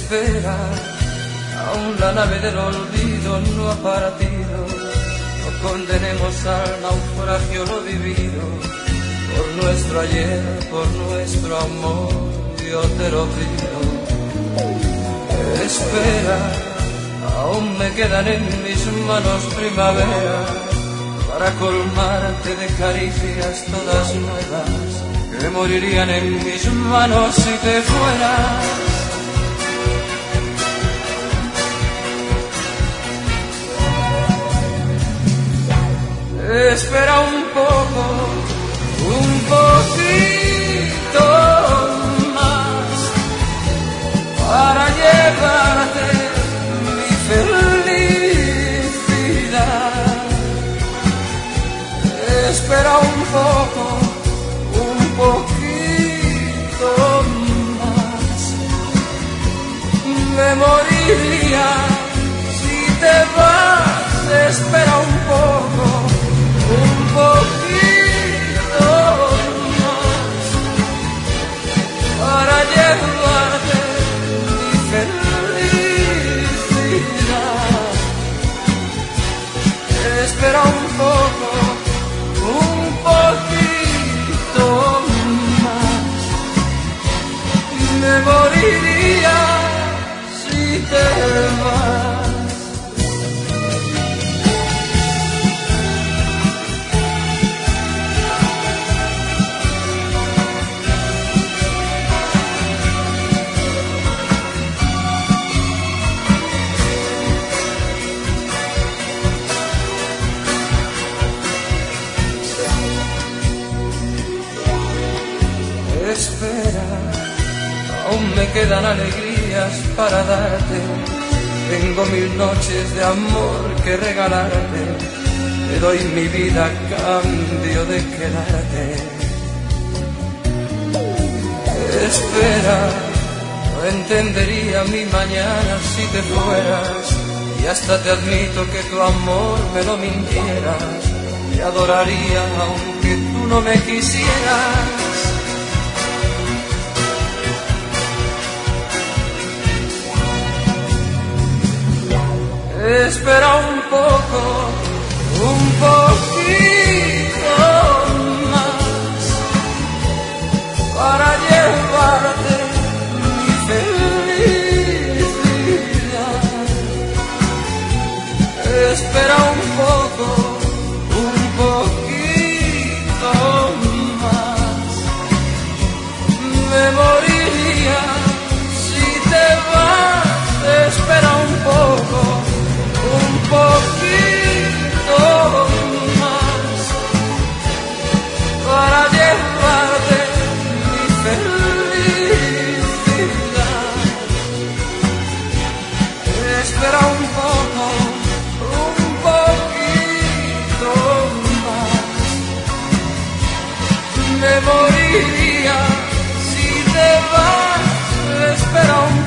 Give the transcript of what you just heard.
espera, aún la nave del olvido no ha partido. No condenemos al naufragio lo vivido, por nuestro ayer, por nuestro amor, yo te lo pido. Espera, aún me quedan en mis manos primavera, para colmarte de caricias todas nuevas, que morirían en mis manos si te fueras. Espera un poco, un poquito más, para llevarte mi felicidad. Espera un poco, un poquito más. Me moriría si te vas. Espera un poco, un poquito más, para llevarte mi felicidad. Espera un poco, un poquito más. Me moriría si te vas. Espera, aún me quedan alegrías para darte. Tengo 1000 noches de amor que regalarte. Te doy mi vida a cambio de quedarte. Espera, no entendería mi mañana si te fueras. Y hasta te admito que tu amor me lo mintieras. Te adoraría aunque tú no me quisieras. Espera un poco, un poquito más, para llevarte mi felicidad. Espera un poco, un poquito más. Me moriría si te vas. Espera un poco, un poquito más, para llevarte mi felicidad. Espera un poco, un poquito más. Me moriría si te vas. Espera un